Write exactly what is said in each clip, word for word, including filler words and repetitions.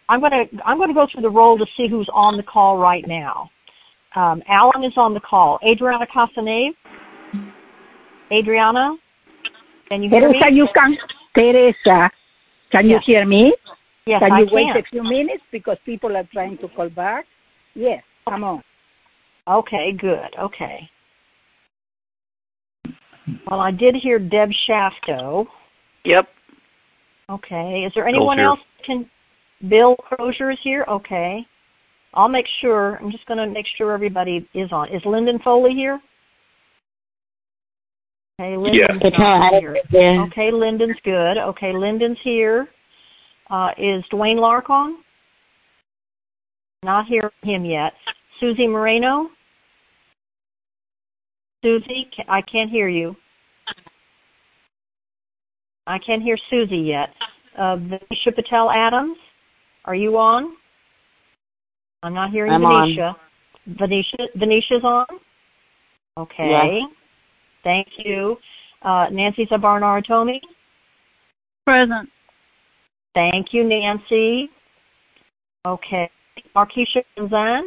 I'm going to I'm going to go through the roll to see who's on the call right now. Um, Alan is on the call. Adriana Casanave. Adriana, can you hear Teresa, me? you can. Teresa, can yes. you hear me? Yes, can I you can. wait a few minutes because people are trying to call back? Yes, come on. Okay, good. Okay. Well, I did hear Deb Shafto. Yep. Okay. Is there anyone else can? Bill Crozier is here. Okay. I'll make sure. I'm just going to make sure everybody is on. Is Lyndon Foley here? Okay, Lyndon's yeah. here. Yeah. Okay, Lyndon's good. Okay, Lyndon's here. Uh, is Dwayne Lark on? Not hearing him yet. Susie Moreno? Susie, I can't hear you. I can't hear Susie yet. Uh, Venetia Patel Adams, are you on? I'm not hearing I'm Venetia. On. Venetia, Venetia's on? Okay. Yes. Thank you. Uh, Nancy Zabarnar-Tomi? Present. Thank you, Nancy. Okay. Markeisha Gonzan?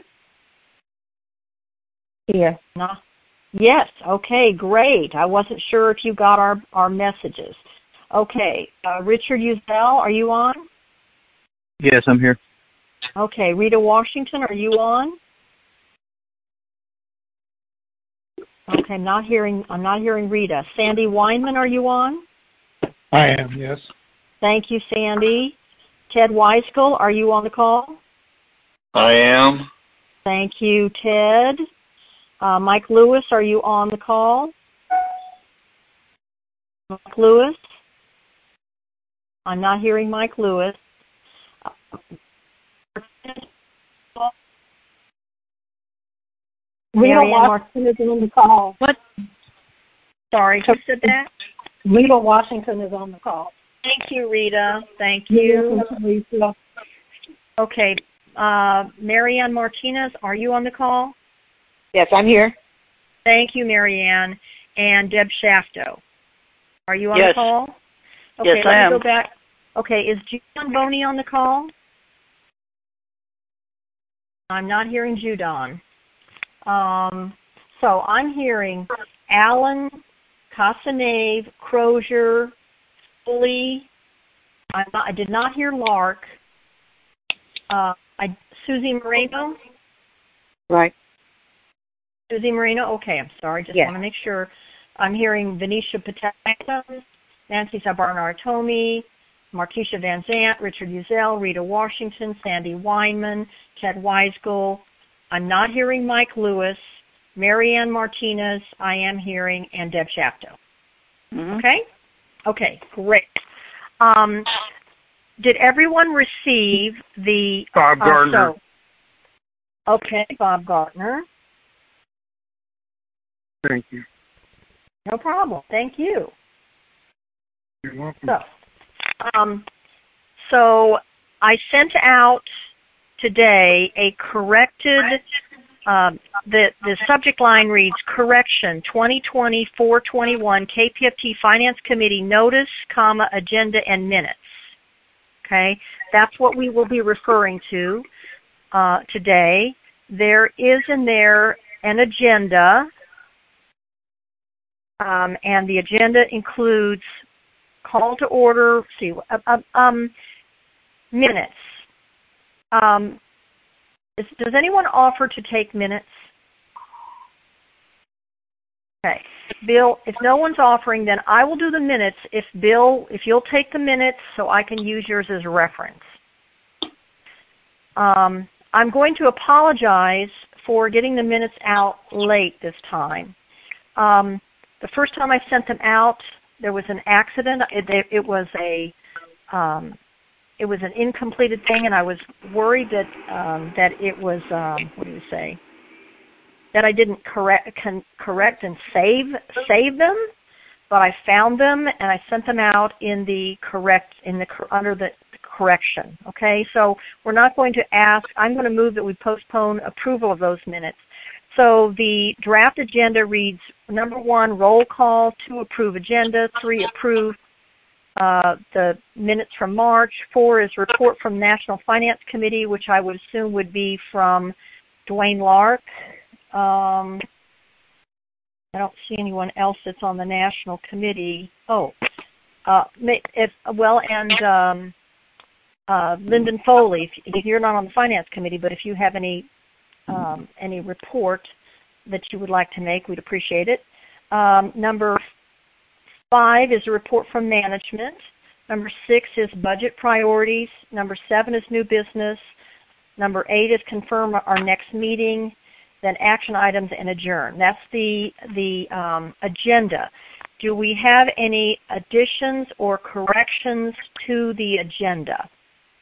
Here. No. Yes. Okay, great. I wasn't sure if you got our, our messages. Okay. Uh, Richard Uzel, are you on? Yes, I'm here. Okay. Rita Washington, are you on? Okay, I'm not hearing I'm not hearing Rita. Sandy Weinman, are you on? I am, yes. Thank you, Sandy. Ted Weiskell, are you on the call? I am. Thank you, Ted. Uh, Mike Lewis, are you on the call? Mike Lewis? I'm not hearing Mike Lewis. Rita Washington is on the call. What? Sorry, who said that? Rita Washington is on the call. Thank you, Rita. Thank you. Okay. Uh, Marianne Martinez, are you on the call? Yes, I'm here. Thank you, Marianne. And Deb Shafto, are you on yes. the call? Okay, yes, let I me am. go back. Okay, is Judon Boney on the call? I'm not hearing Judon. Um, so I'm hearing Alan, Casanave, Crozier, Foley. I'm not, I did not hear Lark. Uh, I, Susie Moreno? Right. Susie Moreno? Okay, I'm sorry. Just yes. want to make sure. I'm hearing Venetia Patel, Nancy Zabarnar-Tomi, Markeisha Van Zant, Richard Uzel, Rita Washington, Sandy Weinman, Ted Weisgel. I'm not hearing Mike Lewis, Marianne Martinez, I am hearing, and Deb Shafto. Mm-hmm. Okay? Okay, great. Um, did everyone receive the... Bob Gardner. Uh, so, okay, Bob Gardner. Thank you. No problem. Thank you. You're welcome. So, um, so I sent out today a corrected, um, the, the subject line reads, Correction twenty twenty dash four twenty-one K P F T Finance Committee Notice, comma, Agenda and Minutes. Okay, that's what we will be referring to uh, today. There is in there an agenda, um, and the agenda includes call to order, see, uh, um, minutes. Um, is, does anyone offer to take minutes? Okay. Bill, if no one's offering, then I will do the minutes if Bill, if you'll take the minutes so I can use yours as a reference. Um, I'm going to apologize for getting the minutes out late this time. Um, the first time I sent them out, there was an accident. It, it, it was a um, it was an incompleted thing, and I was worried that um, that it was um, what do you say? That I didn't correct con, correct and save save them, but I found them and I sent them out in the correct in the under the correction. Okay, so we're not going to ask. I'm going to move that we postpone approval of those minutes. So the draft agenda reads: number one, roll call; two, approve agenda; three, approve uh, the minutes from March. Four is report from National Finance Committee, which I would assume would be from Dwayne Lark. Um, I don't see anyone else that's on the National Committee. Oh, uh, if, well, and um, uh, Lyndon Foley, if, if you're not on the Finance Committee, but if you have any um, any report that you would like to make, we'd appreciate it. Um, number five is a report from management. Number six is budget priorities. Number seven is new business. Number eight is confirm our next meeting. Then action items and adjourn. That's the the um, agenda. Do we have any additions or corrections to the agenda?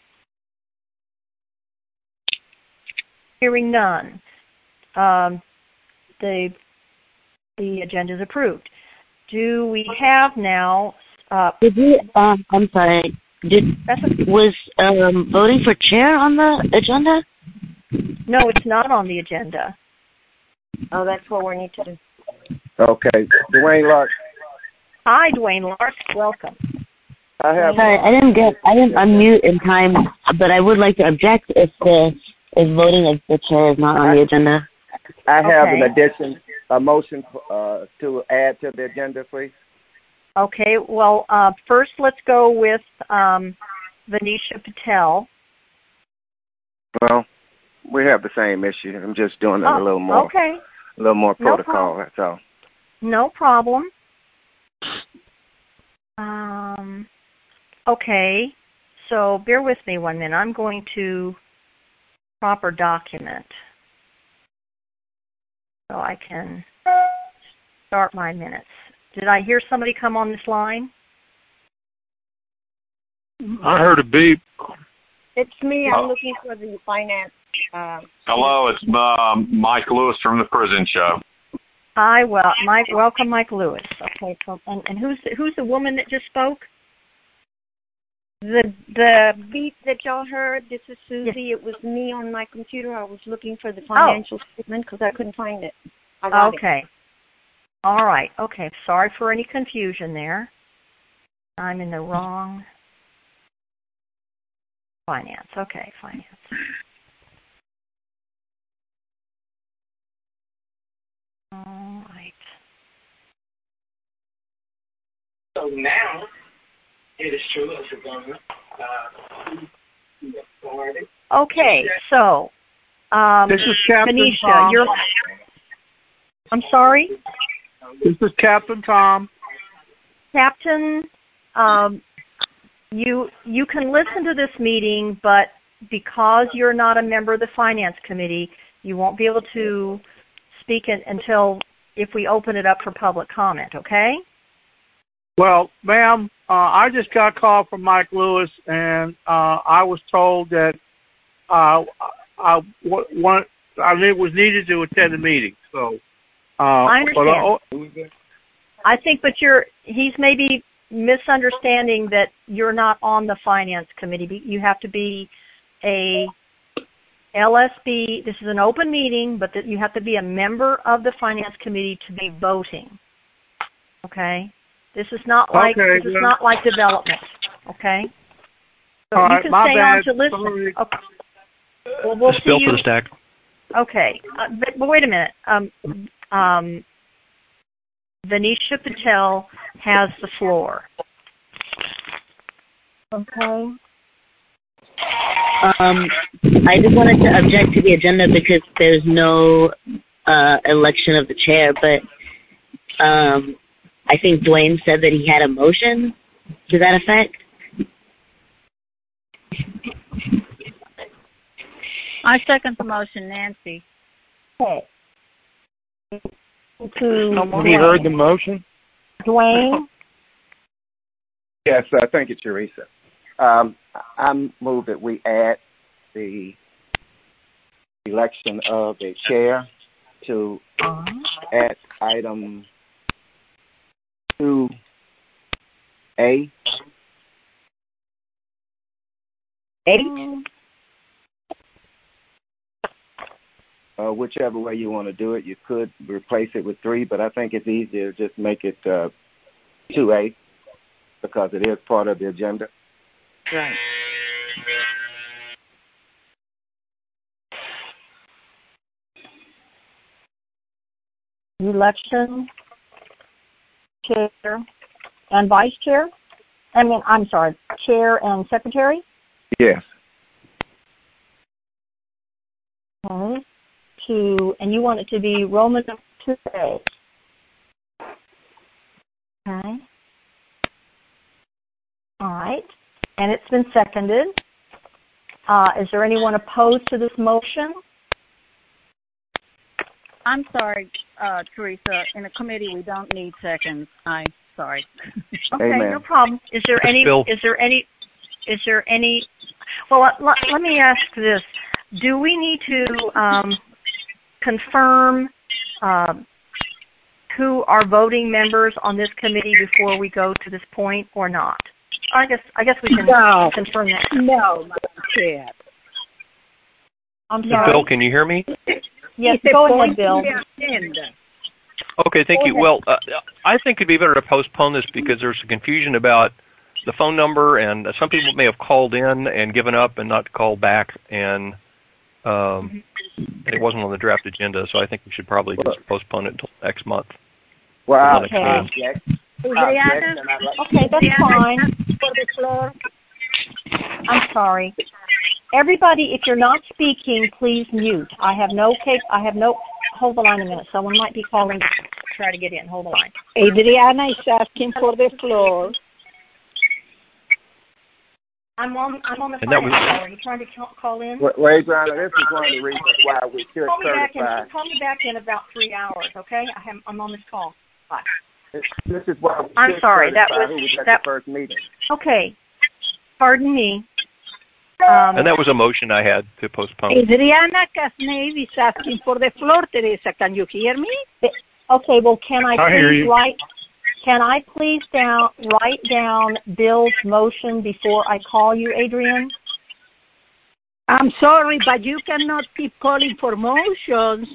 Hearing none. Um, the the agenda is approved. Do we have now? Uh, Did you? Um, I'm sorry. Did that's a, was um, voting for chair on the agenda? No, it's not on the agenda. Oh, that's what we need to do. Okay. Dwayne Lark. Hi, Dwayne Lark. Welcome. I have. Sorry, I didn't get. I didn't unmute in time, but I would like to object if the if voting of the chair is not on the agenda. I have Okay. an addition, a motion uh, to add to the agenda, please. Okay. Well, uh, first let's go with um, Venetia Patel. Well, we have the same issue. I'm just doing it Oh, a little more, okay. a little more No protocol. problem. That's all. No problem. Um, okay, so bear with me one minute. I'm going to proper document so I can start my minutes. Did I hear somebody come on this line? I heard a beep. It's me. I'm looking for the finance. Uh, Hello, it's um, Mike Lewis from the Prison Show. Hi, well, Mike. Welcome, Mike Lewis. Okay, so and, and who's the, who's the woman that just spoke? the the beat that y'all heard, this is Susie. Yes. It was me on my computer. I was looking for the financial statement because I couldn't find it. I got Okay. it. All right. Okay. Sorry for any confusion there. I'm in the wrong finance. Okay, finance. All right. So now, it is true as a government. Uh, okay, so um, This is Captain Venetia, Tom. you're. I'm sorry, This is Captain Tom. Captain. Um, you you can listen to this meeting, but because you're not a member of the Finance Committee, you won't be able to speak in, until if we open it up for public comment. Okay? Well, ma'am, uh, I just got a call from Mike Lewis, and uh, I was told that uh, I, one, I was needed to attend the meeting. So, uh, I understand. But, uh, I think, but you're he's maybe misunderstanding that you're not on the Finance Committee. You have to be a L S B. This is an open meeting, but that you have to be a member of the Finance Committee to be voting. Okay? This is not like Okay, this is yeah. not like development. Okay? So All you right, can my stay bad. on to listen. Sorry. Okay. Well, we'll Just see bill you. for the stack. Okay, uh, but, but wait a minute. Um, um, Venetia Patel has the floor. Okay. Um, I just wanted to object to the agenda because there's no uh, election of the chair, but um, I think Dwayne said that he had a motion to that effect. I second the motion, Nancy. Okay. To Have you heard the motion? Dwayne, Yes, uh, thank you, Teresa. Um, I move that we add the election of a chair to add item two A. eight. Uh, whichever way you want to do it, you could replace it with three, but I think it's easier to just make it uh, two A. because it is part of the agenda. Right. Election, chair, and vice chair? I mean, I'm sorry, chair and secretary? Yes. Okay. To, and you want it to be Roman two A. Okay. All right. And it's been seconded. Uh, is there anyone opposed to this motion? I'm sorry, uh, Teresa. In a committee, we don't need seconds. I'm sorry. Okay, Amen. no problem. Is there any? Bill. Is there any? Is there any? Well, let, let, let me ask this: do we need to um, confirm um, who are voting members on this committee before we go to this point, or not? I guess I guess we can No. confirm that. No, Madam Chair. I'm sorry. Bill, can you hear me? Yes, It's a go point ahead, Bill. in the agenda. Okay, thank Go you. ahead. Well, uh, I think it'd be better to postpone this because there's some confusion about the phone number, and some people may have called in and given up and not called back, and um, and it wasn't on the draft agenda. So I think we should probably just postpone it until next month. Well, I Okay. I object. I object, and I'd like- Okay, that's fine. For the floor. I'm sorry. Everybody, if you're not speaking, please mute. I have no case. I have no. Hold the line a minute. Someone might be calling to try to get in. Hold the line. Adriana is asking for the floor. I'm on. I'm on the And phone. that was- Are you trying to call, call in? Well, well, Adriana, this is one of the reasons why we should Call me back in. certify. Call me back in about three hours. Okay? I have, I'm on this call. Bye. This is why we I'm should sorry, that certify was- who was at that- the first meeting. Okay. Pardon me. Um, And that was a motion I had to postpone. Adriana Casnave is asking for the floor, Teresa. Can you hear me? okay. Well, can I I hear please you. write? Can I please down write down Bill's motion before I call you, Adrian? I'm sorry, but you cannot keep calling for motions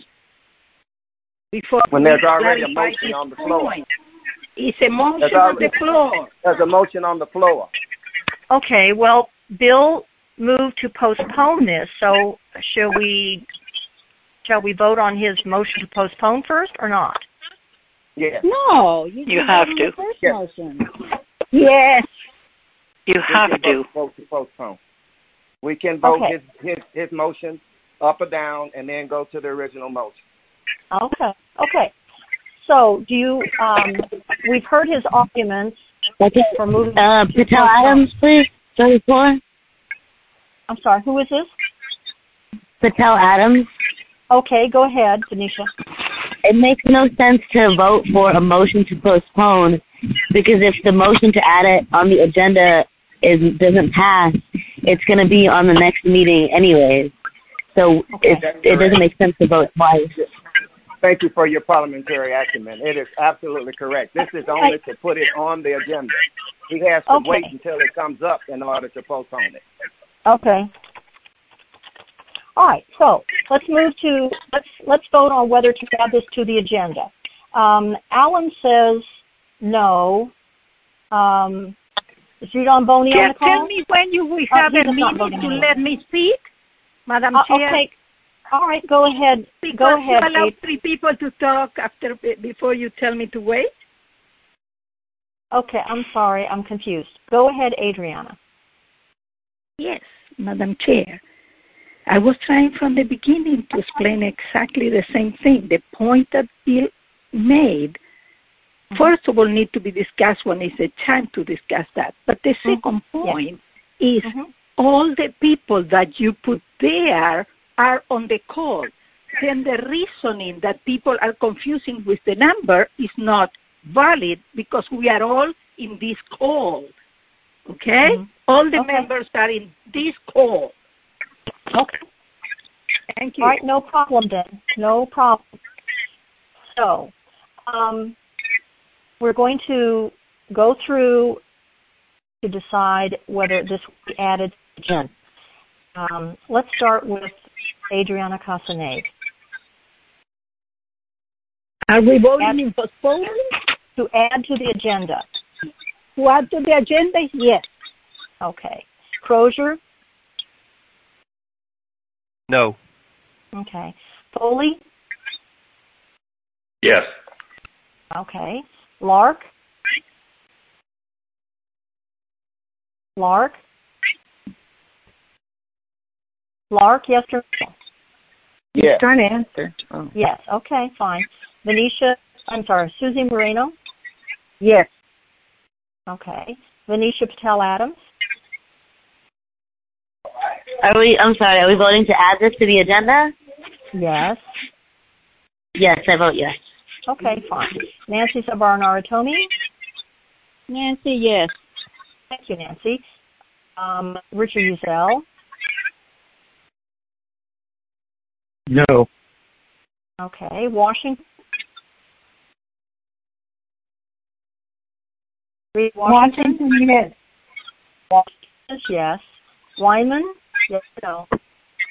before When there's we already a clarify motion this on the floor. point. It's a motion There's on the already- floor. There's a motion on the floor. Okay. Well, Bill moved to postpone this. So, shall we? Shall we vote on his motion to postpone first, or not? Yes. No, you, You can have vote on to. the first Yes. motion. Yes. You We have can to. vote, vote to postpone. We can vote Okay. his, his his motion up or down, and then go to the original motion. Okay. Okay. So, do you? Um, we've heard his arguments Okay. for moving. Uh, to Patel postpone. Adams, please. thirty-four. I'm sorry. Who is this? Patel Adams. Okay. Go ahead, Tanisha. It makes no sense to vote for a motion to postpone because if the motion to add it on the agenda is doesn't pass, it's going to be on the next meeting anyways. So Okay. it it doesn't make sense to vote twice. Thank you for your parliamentary acumen. It is absolutely correct. This is only to put it on the agenda. He has to Okay. wait until it comes up in order to postpone it. Okay. All right. So let's move to let's let's vote on whether to add this to the agenda. Um, Alan says no. Um, is Rudon Boney on Can the call? tell me when you will Oh, have he a does not minute vote to anymore. let me speak, Madam Uh, Chair. okay. All right. Go ahead. Because Go ahead. you allow Abe. three people to talk after before you tell me to wait. Okay. I'm sorry. I'm confused. Go ahead, Adriana. Yes, Madam Chair. I was trying from the beginning to explain exactly the same thing. The point that Bill made, mm-hmm. first of all, need to be discussed when it's a time to discuss that. But the Mm-hmm. second point is Mm-hmm. all the people that you put there are on the call. Then the reasoning that people are confusing with the number is not valid because we are all in this call. Okay? Mm-hmm. All the Okay. members are in this call. Okay. Thank you. All right. No problem then. No problem. So, um, we're going to go through to decide whether this will be added again. Um, let's start with Adriana Casanave. Are we voting Add, in postponing? to add to the agenda. To add to the agenda, yes. Okay. Crozier? No. Okay. Foley? Yes. Okay. Lark? Lark? Lark, yes or no? Yes. Trying to answer. Oh. Yes. Okay, fine. Venetia, I'm sorry, Susie Moreno? Yes. Okay. Venetia Patel Adams? Are we, I'm sorry, are we voting to add this to the agenda? Yes. Yes, I vote yes. Okay, fine. Nancy Sabar-Naratomi? Nancy, yes. Thank you, Nancy. Um, Richard Uzel? No. Okay. Washington? Reed Washington? Washington, yes. Washington, yes. Wyman? Yes or no?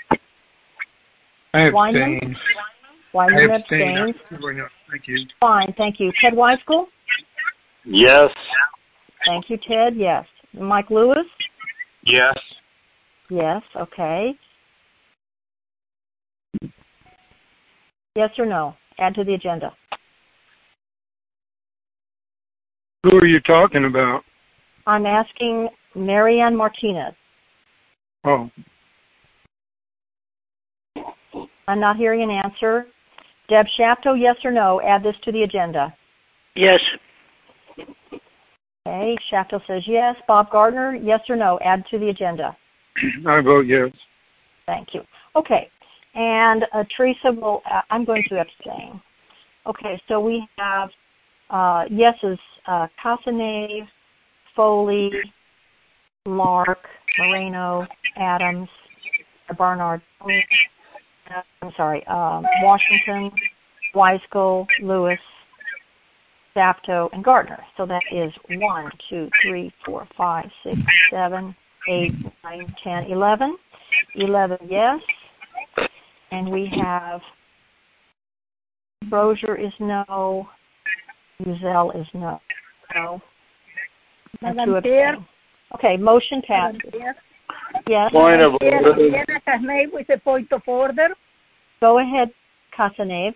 I Wyman? abstain. Wyman I abstain. abstains. Thank you. Fine, thank you. Ted Weiskel? Yes. Thank you, Ted. Yes. Mike Lewis? Yes. Yes. Okay. Yes or no? Add to the agenda. Who are you talking about? I'm asking Marianne Martinez. Oh. I'm not hearing an answer. Deb Shapto, yes or no? Add this to the agenda. Yes. Okay. Shapto says yes. Bob Gardner, yes or no? Add to the agenda. I vote yes. Thank you. Okay. And uh, Teresa will, uh, I'm going to abstain. Okay, so we have uh, yeses, uh, Casanave, Foley, Lark, Moreno, Adams, Barnard, I'm sorry, um, Washington, Weiskel, Lewis, Sapto, and Gardner. So that is one, two, three, four, five, six, seven, eight, nine, ten, eleven. eleven yes. And we have Crozier is no, Uzel is no. No. And two abstain. Okay, motion passes. Yes. Point of order. Casanave with a point of order. Go ahead, Casanave.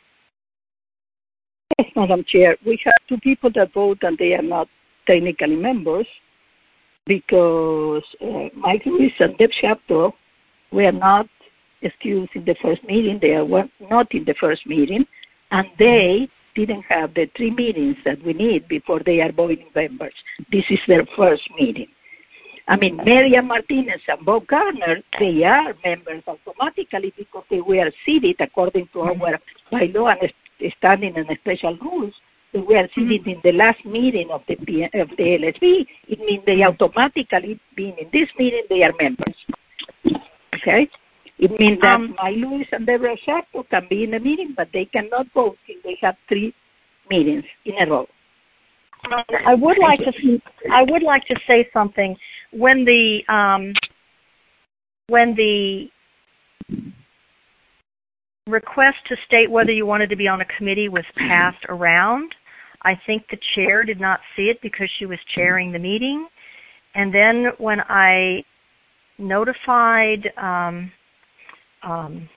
Yes, Madam Chair. We have two people that vote and they are not technically members because uh, Mike Lewis and Deb Shapto were not excused in the first meeting. They were not in the first meeting, and they didn't have the three meetings that we need before they are voting members. This is their first meeting. I mean, Marian Martinez and Bob Gardner, they are members automatically because they were seated according to our bylaw and standing and special rules. They were seated in the last meeting of the P- of the L S B. It means they automatically, being in this meeting, they are members. Okay? It means that um, my Lewis and Deborah Shapto can be in a meeting, but they cannot vote till they have three meetings in a row. I would like to. I would like to say something. When the um, when the request to state whether you wanted to be on a committee was passed around, I think the chair did not see it because she was chairing the meeting, and then when I notified. Um, Um,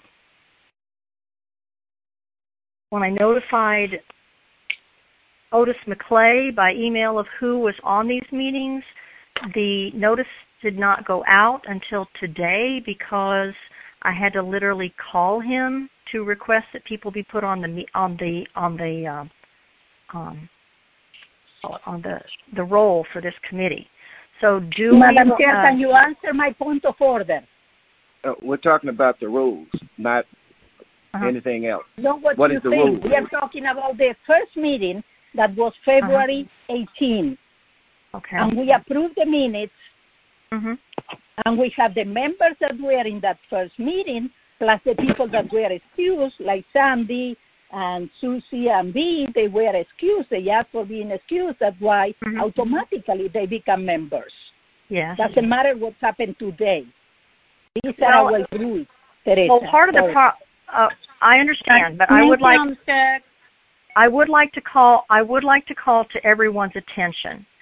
when I notified Otis McClay by email of who was on these meetings, the notice did not go out until today because I had to literally call him to request that people be put on the on the on the uh, um, on the the roll for this committee. So, do Madam we, Chair, uh, can you answer my point of order? Uh, we're talking about the rules, not uh-huh. anything else. No, what, what you is the think? rule? We are talking about the first meeting that was February uh-huh. eighteenth. Okay. And we approved the minutes, mm-hmm. and we have the members that were in that first meeting, plus the people that were excused, like Sandy and Susie and Bee, they were excused. They asked for being excused. That's why mm-hmm. automatically they become members. Yes. Doesn't matter what's happened today. These well, are our rules, Teresa. Well, part of the pro- uh, I understand, but I would like I would like to call I would like to call to everyone's attention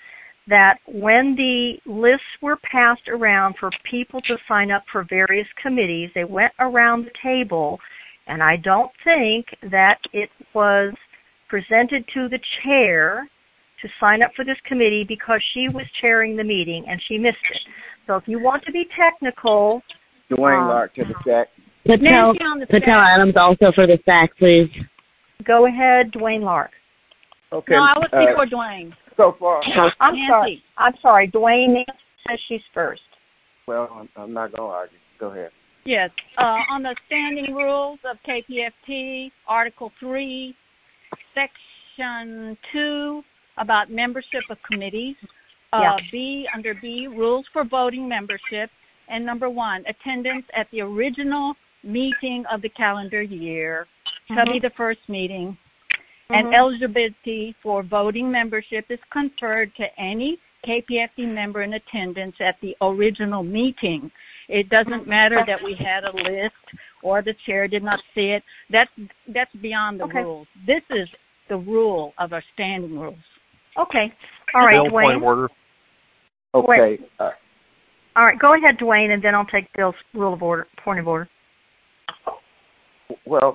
that when the lists were passed around for people to sign up for various committees, they went around the table, and I don't think that it was presented to the chair to sign up for this committee because she was chairing the meeting and she missed it. So if you want to be technical... Dwayne um, Lark to the S A C. Patel, Patel Adams also for the S A C, please. Go ahead, Dwayne Lark. Okay. No, I was uh, before Dwayne. So far... I'm Nancy. sorry. I'm sorry. Dwayne says she's first. Well, I'm, I'm not going to argue. Go ahead. Yes. Uh, on the standing rules of K P F T, Article three, Section two, about membership of committees. Uh, Yeah. B, under B, rules for voting membership. And number one, attendance at the original meeting of the calendar year shall be Mhm. the first meeting. Mhm. And eligibility for voting membership is conferred to any K P F T member in attendance at the original meeting. It doesn't matter that we had a list or the chair did not see it. That's that's beyond the Okay. rules. This is the rule of our standing rules. Okay. All right, Bill, point of Dwayne. order. Okay. Uh, All right, go ahead, Dwayne, and then I'll take Bill's rule of order, point of order. well,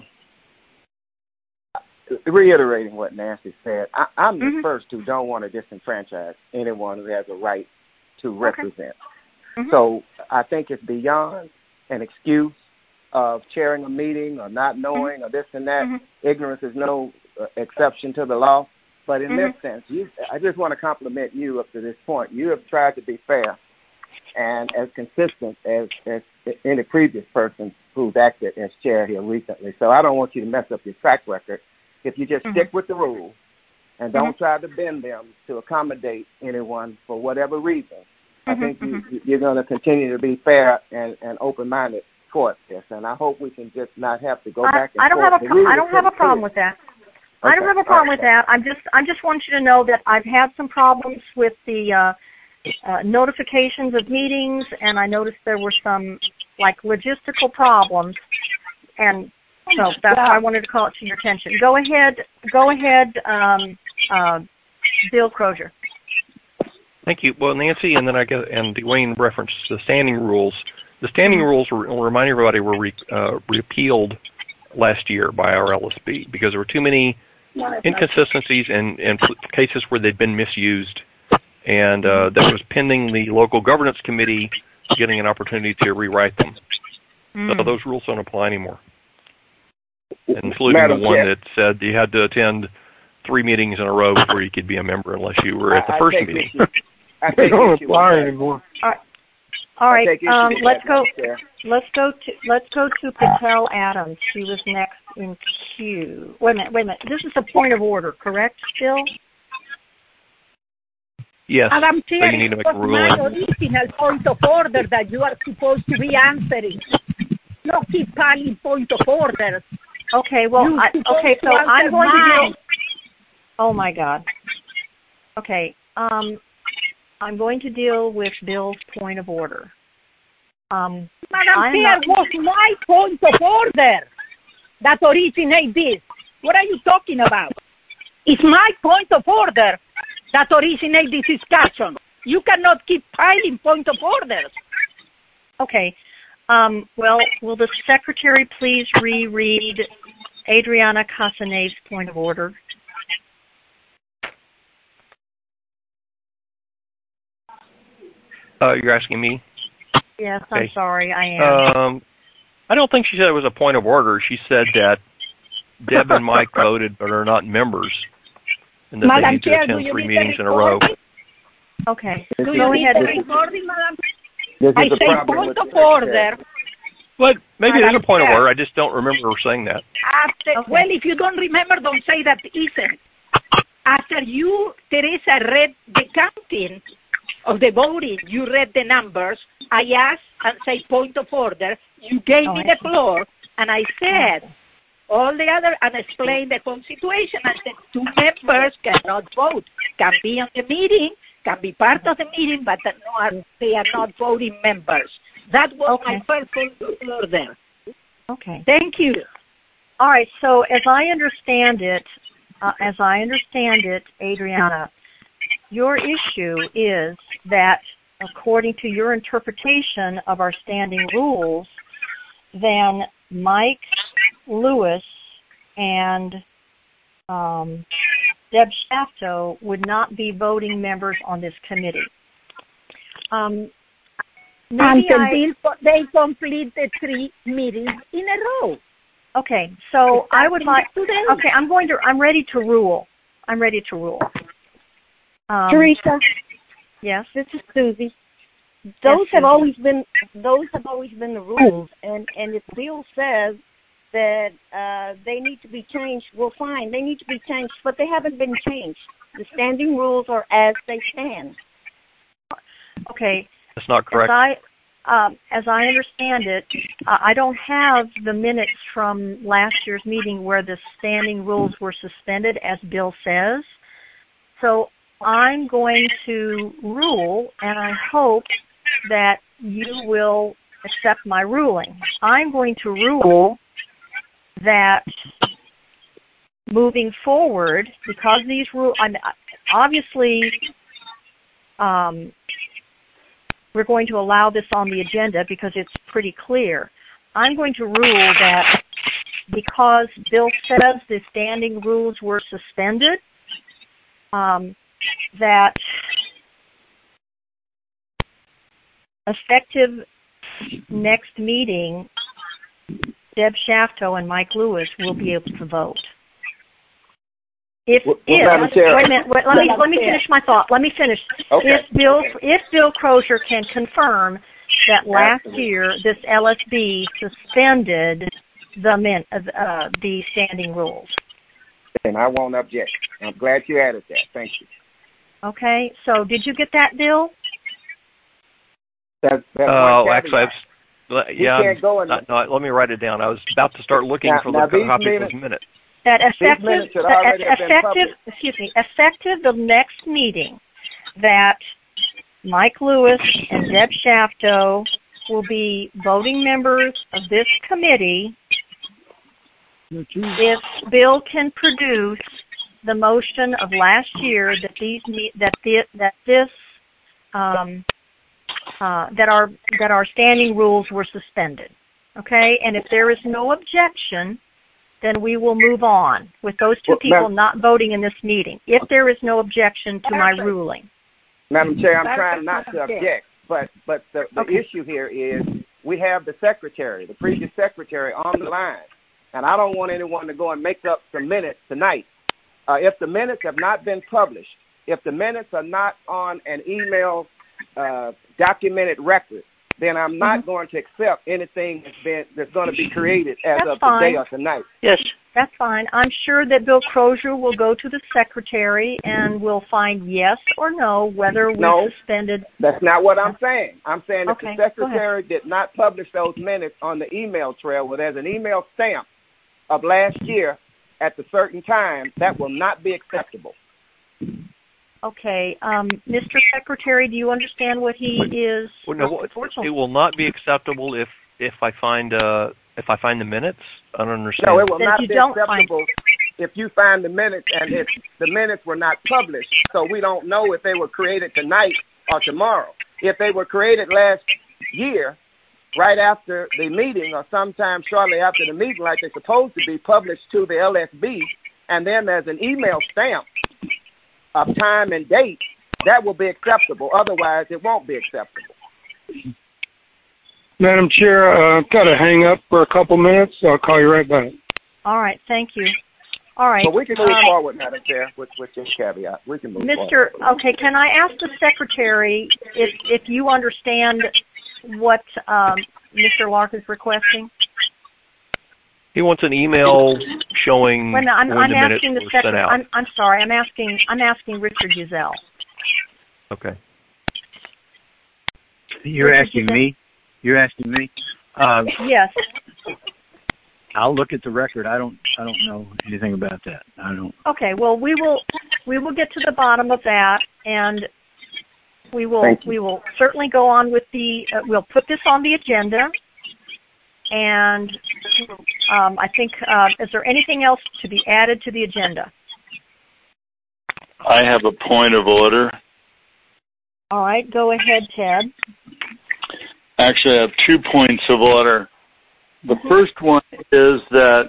reiterating what Nancy said, I, I'm the Mhm. first who don't want to disenfranchise anyone who has a right to Okay. represent. Mhm. So I think it's beyond an excuse of chairing a meeting or not knowing or this and that. Mhm. Ignorance is no uh, exception to the law. But in Mhm. this sense, you, I just want to compliment you up to this point. You have tried to be fair and as consistent as, as any previous person who's acted as chair here recently. So I don't want you to mess up your track record. If you just Mhm. stick with the rules and don't Mhm. try to bend them to accommodate anyone for whatever reason, I Mhm, think you, mhm. you're going to continue to be fair and, and open-minded towards this. And I hope we can just not have to go I, back and I don't forth. have a The pro- rules I are don't have a pretty problem clear. with that. I don't Okay. have a All problem right. with that. I'm just I just want you to know that I've had some problems with the uh, uh, notifications of meetings, and I noticed there were some like logistical problems, and so that's why I wanted to call it to your attention. Go ahead, go ahead, um, uh, Bill Crozier. Thank you. Well, Nancy, and then I guess, and Dwayne referenced the standing rules. The standing rules, were, I'll remind everybody, were re, uh, repealed last year by our L S B because there were too many inconsistencies and, and cases where they'd been misused, and uh, that was pending the local governance committee getting an opportunity to rewrite them. Mm. So those rules don't apply anymore, including Madam the one Chair. that said you had to attend three meetings in a row before you could be a member unless you were at the I- I first take meeting. issue- I They take don't issue with apply that. anymore. All I right, take issue um, with let's that, go. Madam Chair. Let's go to let's go to Patel Adams. She was next in queue. Wait a minute, wait a minute. This is a point of order, correct, Bill? Yes, Madam so Chair, you need to it make a was my ruling. original point of order that you are supposed to be answering. No keep calling point of order. Okay, well, You I, supposed okay, so to I'm answer going to mine. deal. Oh my God. Okay, um, I'm going to deal with Bill's point of order. Um, Madam I'm Chair, not- was my point of order that originated this. What are you talking about? It's my point of order that originated this discussion. You cannot keep piling point of orders. Okay. Um, well, will the secretary please reread Adriana Casanet's point of order? Uh, you're asking me? Yes, I'm Okay. sorry, I am. Um, I don't think she said it was a point of order. She said that Deb and Mike voted but are not members, and that they Madam need to Chair, do attend you three need the meetings in a row. recording? Okay, This Do is- you go need ahead. the This is- recording, Madam? This I is the say problem point with of the Chair. order. But maybe it is a Madam point of Chair. order. I just don't remember her saying that. After, Okay. Well, if you don't remember, don't say that isn't. After you, Teresa, read the counting of the voting, you read the numbers, I asked and say point of order, you gave Oh, me I the see. floor, and I said all the other, and explained the whole situation, and said two members cannot vote, can be on the meeting, can be part of the meeting, but no, are- they are not voting members. That was Okay. my first point of order. Okay. Thank you. All right, so as I understand it, uh, as I understand it, Adriana, your issue is that according to your interpretation of our standing rules, then Mike Lewis and um, Deb Shafto would not be voting members on this committee. Um, Until I, they complete the three meetings in a row. Okay, so I would like. Okay, I'm going to. I'm ready to rule. I'm ready to rule. Um, Teresa. Yes. This is Susie. Those yes, have Susie. always been those have always been the rules, and and if Bill says that uh, they need to be changed, well, fine, they need to be changed, but they haven't been changed. The standing rules are as they stand. Okay. That's not correct. As I, um, as I understand it, uh, I don't have the minutes from last year's meeting where the standing rules were suspended, as Bill says. So I'm going to rule, and I hope that you will accept my ruling. I'm going to rule that moving forward, because these rules, I'm obviously, um, we're going to allow this on the agenda because it's pretty clear. I'm going to rule that because Bill says the standing rules were suspended, um, that effective next meeting, Deb Shafto and Mike Lewis will be able to vote. If, well, if wait a minute, wait, let me let me finish my thought. Let me finish. Okay. If Bill if Bill Crozier can confirm that last Absolutely. year this L S B suspended the min, uh, the standing rules. And I won't object. I'm glad you added that. Thank you. Okay. So did you get that, Bill? That's, that's Oh, one actually, caveat. I've, yeah. He can't go in not, no, let me write it down. I was about to start looking Now- for now the these copy of minutes- those minutes. That effective, minutes should that already have been effective, published. excuse me, effective the next meeting, that Mike Lewis and Deb Shafto will be voting members of this committee if Bill can produce the motion of last year that these that the, that this um, uh, that our that our standing rules were suspended. Okay, and if there is no objection, then we will move on with those two Well, people Madam- not voting in this meeting, if there is no objection to my ruling. Madam Chair, I'm trying not to object, but but the, the Okay. issue here is we have the secretary, the previous secretary, on the line, and I don't want anyone to go and make up some minutes tonight. Uh, if the minutes have not been published, if the minutes are not on an email uh, documented record, then I'm not mm-hmm. going to accept anything that's been that's going to be created as That's of fine. today or tonight. Yes. That's fine. I'm sure that Bill Crozier will go to the secretary and will find yes or no whether we No. suspended. That's not what I'm saying. I'm saying if Okay, the secretary did not publish those minutes on the email trail, where there's an email stamp of last year at the certain time, that will not be acceptable. Okay, um, Mister Secretary, do you understand what he is? Well, no, it will not be acceptable if if I find uh if I find the minutes. I don't understand. No, it will That not you be don't acceptable find- if you find the minutes and if the minutes were not published, so we don't know if they were created tonight or tomorrow. If they were created last year, right after the meeting or sometime shortly after the meeting, like they're supposed to be published to the L S B, and then there's an email stamp of time and date, that will be acceptable. Otherwise, it won't be acceptable. Madam Chair, uh, I've got to hang up for a couple minutes. So I'll call you right back. All right, thank you. All right. But we can move um, forward, Madam Chair, with, with this caveat. We can move Mister forward. Okay, can I ask the secretary if if you understand what um, Mister Lark is requesting? He wants an email showing Wait a minute, I'm, when I'm the minutes asking the were sent secretary. out. I'm, I'm sorry. I'm asking. I'm asking Richard Giselle. Okay. You're Richard asking Giselle? me? You're asking me? Uh, Yes. I'll look at the record. I don't. I don't know anything about that. I don't. Okay. Well, we will. We will get to the bottom of that, and we will. Thank you. We will certainly go on with the. Uh, we'll put this on the agenda. And um, I think, uh, is there anything else to be added to the agenda? I have a point of order. All right, go ahead, Ted. Actually, I have two points of order. The first one is that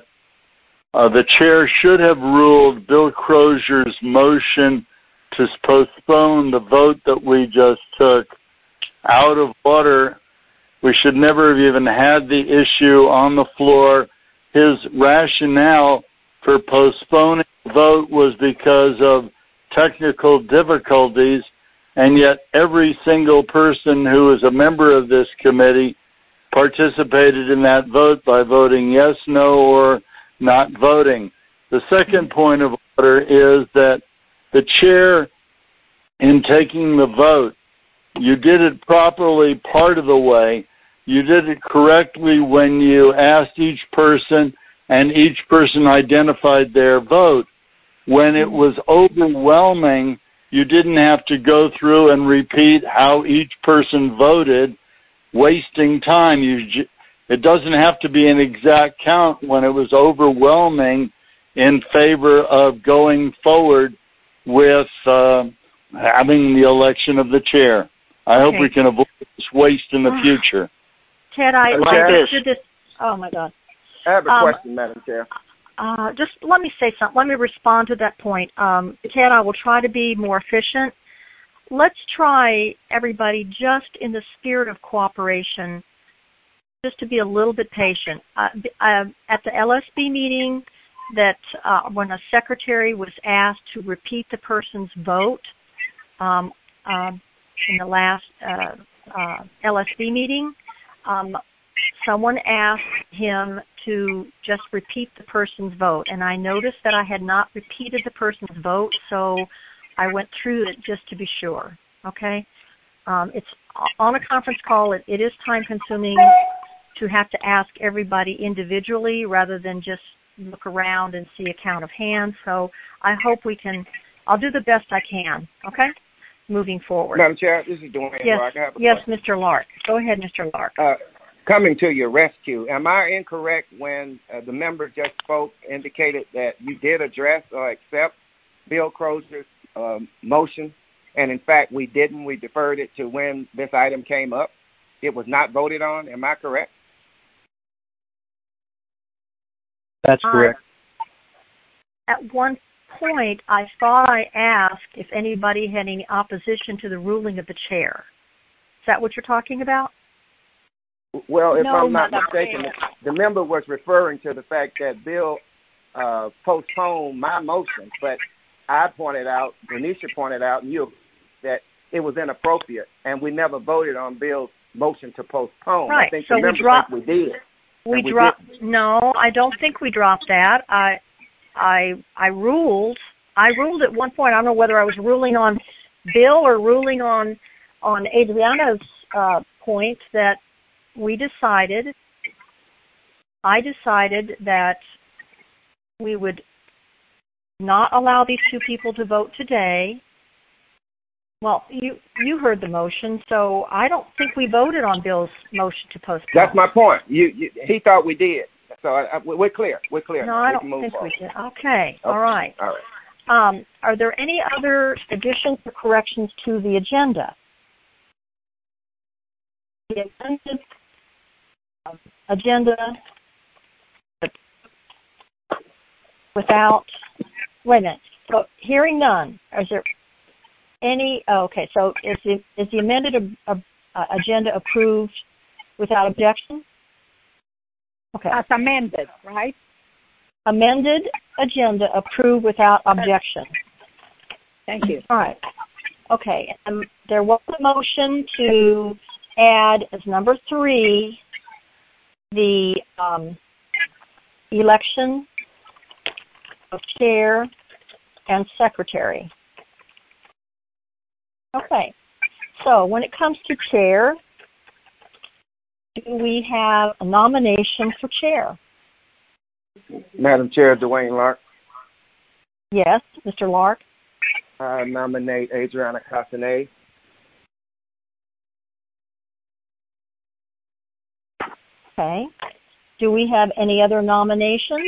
uh, the chair should have ruled Bill Crozier's motion to postpone the vote that we just took out of order. We should never have even had the issue on the floor. His rationale for postponing the vote was because of technical difficulties, and yet every single person who is a member of this committee participated in that vote by voting yes, no, or not voting. The second point of order is that the chair, in taking the vote, you did it properly part of the way. You did it correctly when you asked each person and each person identified their vote. When it was overwhelming, you didn't have to go through and repeat how each person voted, wasting time. You, it doesn't have to be an exact count when it was overwhelming in favor of going forward with uh, having the election of the chair. I hope Okay. we can avoid this waste in the future. Ted, I, Like I this. understood this. Oh, my God. I have a Um, question, Madam Chair. Uh, just let me say something. Let me respond to that point. Um, Ted, I will try to be more efficient. Let's try, everybody, just in the spirit of cooperation, just to be a little bit patient. Uh, uh, at the L S B meeting, that uh, when a secretary was asked to repeat the person's vote um, um, in the last uh, uh, L S B meeting, um, someone asked him to just repeat the person's vote, and I noticed that I had not repeated the person's vote, so I went through it just to be sure, okay? Um, it's on a conference call. It, it is time-consuming to have to ask everybody individually rather than just look around and see a count of hands, so I hope we can, I'll do the best I can, okay, moving forward. Madam Chair, this is Dwayne Yes, Lark. I have a yes, question. Mister Lark. Go ahead, Mister Lark. Uh, coming to your rescue, am I incorrect when uh, the member just spoke, indicated that you did address or accept Bill Crozier's um, motion, and in fact we didn't? We deferred it to when this item came up. It was not voted on. Am I correct? That's correct. Uh, at one point, I thought I asked if anybody had any opposition to the ruling of the chair. Is that what you're talking about? Well, if No, I'm not Madam mistaken, Chair. the member was referring to the fact that Bill uh, postponed my motion, but I pointed out, Renisha pointed out, and you, that it was inappropriate, and we never voted on Bill's motion to postpone. Right. I think So the we member dropped- think we did. We, we dropped. No, I don't think we dropped that. I, I, I ruled. I ruled at one point. I don't know whether I was ruling on Bill or ruling on on Adriana's uh, point that we decided. I decided that we would not allow these two people to vote today. Well, you you heard the motion, so I don't think we voted on Bill's motion to postpone. That's my point. You, you he thought we did. So I, I, we're clear. We're clear. No, now. I We don't can move think forward. we did. Okay, Okay. all right. All right. Um, are there any other additions or corrections to the agenda? The amended um, agenda without, wait a minute. So hearing none, is there any, oh, okay, so is the, is the amended uh, uh, agenda approved without objection? Okay. As amended, right? Amended agenda approved without objection. Thank you. All right. Okay. Um, there was a motion to add as number three the um, election of chair and secretary. Okay. So when it comes to chair, do we have a nomination for chair? Madam Chair, Dwayne Lark. Yes, Mister Lark. I nominate Adriana Castanet. Okay. Do we have any other nominations?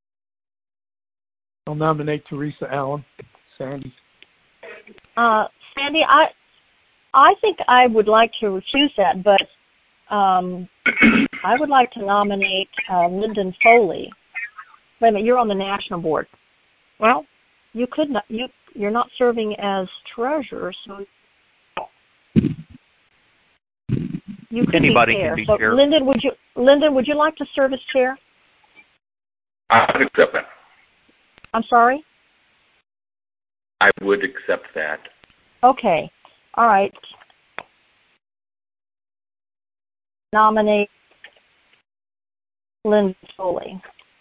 I'll nominate Teresa Allen. Sandy. Uh, Sandy, I I think I would like to refuse that, but um, I would like to nominate uh, Lyndon Foley. Wait a minute, you're on the national board. Well, you could not. You you're not serving as treasurer, so you could Anybody be chair. can be so chair. Lyndon, would you Lyndon, would you like to serve as chair? I would accept that. I'm sorry? I would accept that. Okay. All right. Nominate Lyndon Foley.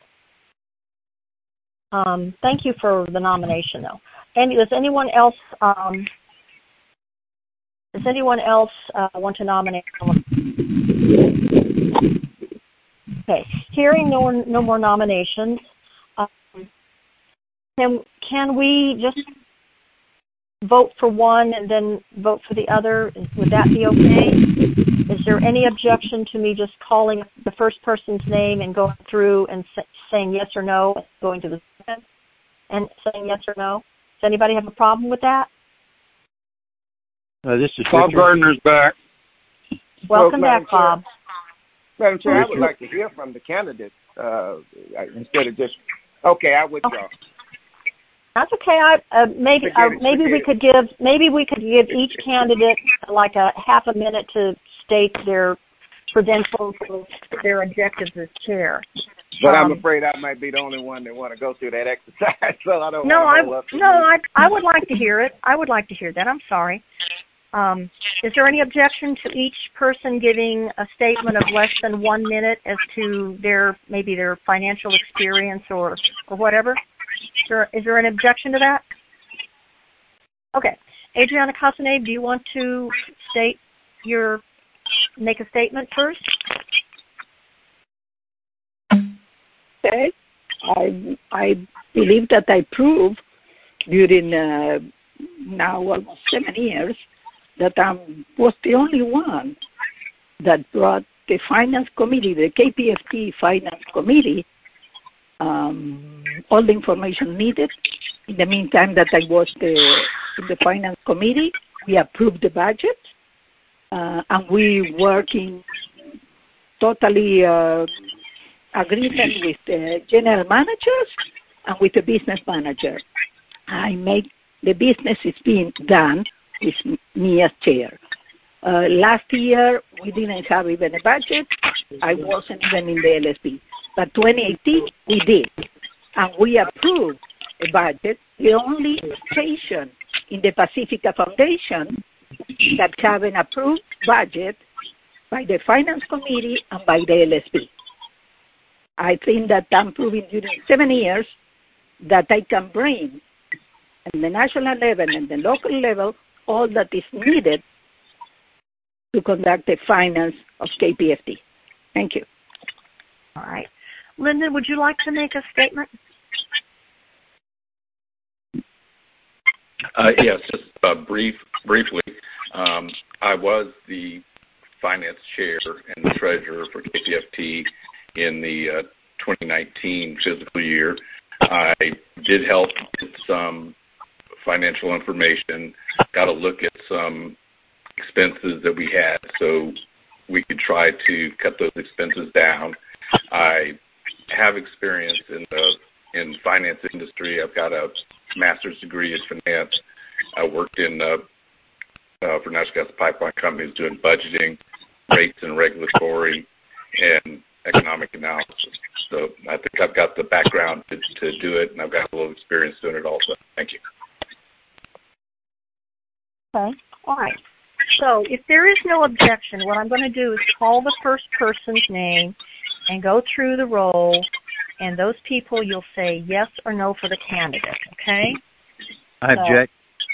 Um, thank you for the nomination, though. And does anyone else um, does anyone else uh, want to nominate someone? Okay. Hearing no no more nominations, um, can can we just vote for one and then vote for the other? Would that be okay? Is there any objection to me just calling the first person's name and going through and sa- saying yes or no, going to the second and saying yes or no? Does anybody have a problem with that? Uh, this is Bob Richard. Gardner's back. Welcome Well, back, Bob. Madam Chair, I would Richard. like to hear from the candidates uh, instead of just, okay, I withdraw. Okay. That's okay. I uh, maybe Forget uh, it, maybe forget we it. could give maybe we could give each candidate like a half a minute to state their credentials, and their objectives as chair. But Um, I'm afraid I might be the only one that want to go through that exercise, so I don't No, I want to hold up. no, I I would like to hear it. I would like to hear that. I'm sorry. Um, is there any objection to each person giving a statement of less than one minute as to their maybe their financial experience or or whatever? Is there, is there an objection to that? Okay. Adriana Casanave, do you want to state your, make a statement first? Okay. I, I believe that I proved during uh, now almost seven years that I was the only one that brought the Finance Committee, the K P F T Finance Committee, um, all the information needed. In the meantime that I was the, in the Finance Committee, we approved the budget, uh, and we working totally uh, agreement with the general managers and with the business manager. I make the business is being done with me as chair. Uh, last year, we didn't have even a budget. I wasn't even in the L S B. But twenty eighteen, we did. And we approved a budget, the only station in the Pacifica Foundation that have an approved budget by the Finance Committee and by the L S B. I think that I'm proving during seven years that I can bring at the national level and the local level all that is needed to conduct the finance of K P F T. Thank you. All right. Lyndon, would you like to make a statement? Uh, yes, just uh, brief, briefly. Um, I was the finance chair and the treasurer for K P F T in the uh, twenty nineteen fiscal year. I did help with some financial information, got a look at some expenses that we had so we could try to cut those expenses down. I have experience in the in finance industry. I've got a master's degree in finance. I worked in uh, uh, for natural gas pipeline companies doing budgeting, rates and regulatory, and economic analysis. So I think I've got the background to, to do it, and I've got a little experience doing it also. Thank you. Okay. All right. So if there is no objection, what I'm going to do is call the first person's name and go through the roll, and those people you'll say yes or no for the candidate, okay? I so, object.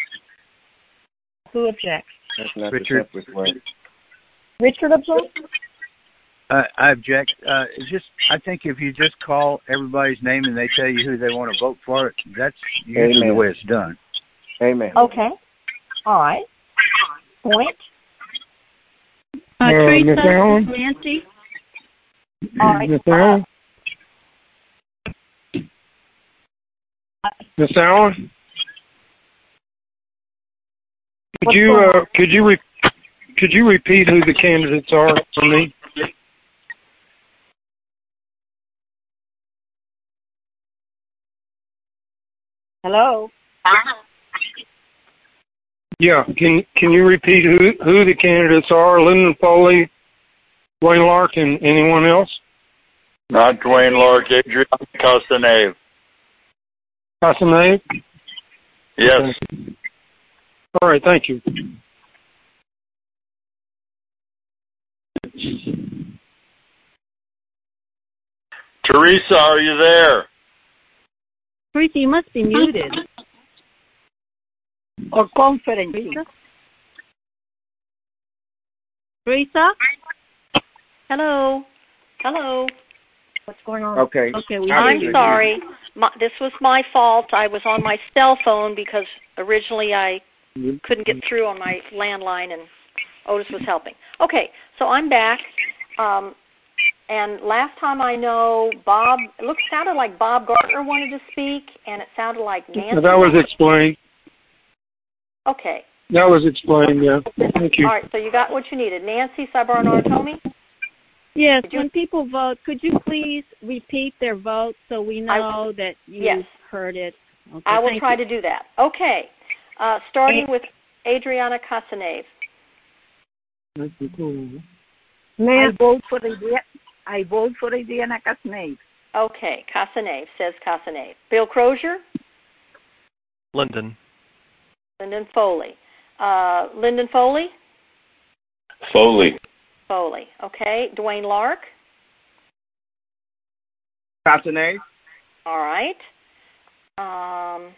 Who objects? That's not Richard. the simplest way. Richard objects? Uh, I object. Uh, it's just, I think if you just call everybody's name and they tell you who they want to vote for, that's usually Amen. the way it's done. Amen. Okay. All right. Point. Uh, Uh, Teresa, Miz Allen? Nancy. All right. Miz Allen? Miz Allen? Could you uh, could you re- could you repeat who the candidates are for me? Hello. Yeah, can can you repeat who who the candidates are? Lyndon Foley, Dwayne Lark, and anyone else? Not Dwayne Lark, Adriana Casanave. Casanave? Yes. Okay. All right, thank you. Teresa, are you there? Teresa, you must be muted. Or conference. Teresa? Hello? Hello? What's going on? Okay. Okay, we I'm sorry. My, this was my fault. I was on my cell phone because originally I couldn't get through on my landline, and Otis was helping. Okay, so I'm back. Um, and last time I know, Bob, it looked sounded like Bob Gardner wanted to speak, and it sounded like Nancy. That was explained. Okay. That was explained, yeah. Thank you. All right, so you got what you needed. Nancy Sabarnartomi? Yes, you... when people vote, could you please repeat their vote so we know I, that you yes. heard it? Okay, I will try you. to do that. Okay, uh, starting with Adriana Casanave. I vote for Adriana. I vote for Adriana Casanave. Okay, Casanave, says Casanave. Bill Crozier? Lyndon. Lyndon Foley. Uh, Lyndon Foley? Foley. Foley. Okay. Dwayne Lark? Casanave. All right. Um,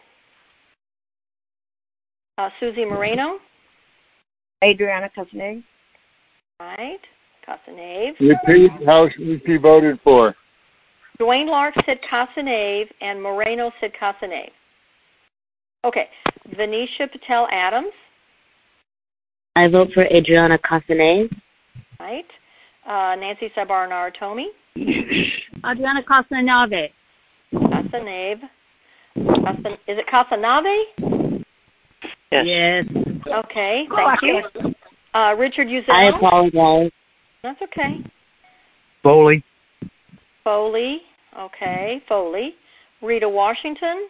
uh, Susie Moreno? Adriana Casanave. All right. Casanave. Repeat how she voted for. Dwayne Lark said Casanave, and Moreno said Casanave. Okay. Venetia Patel Adams. I vote for Adriana Casanave. Right. Uh, Nancy Sabarnartomi. Adriana Casanave. Casanave. Casan- is it Casanave? Yes. yes. Okay. Thank you. Uh, Richard Uzel. I apologize. That's okay. Foley. Foley. Okay. Foley. Rita Washington.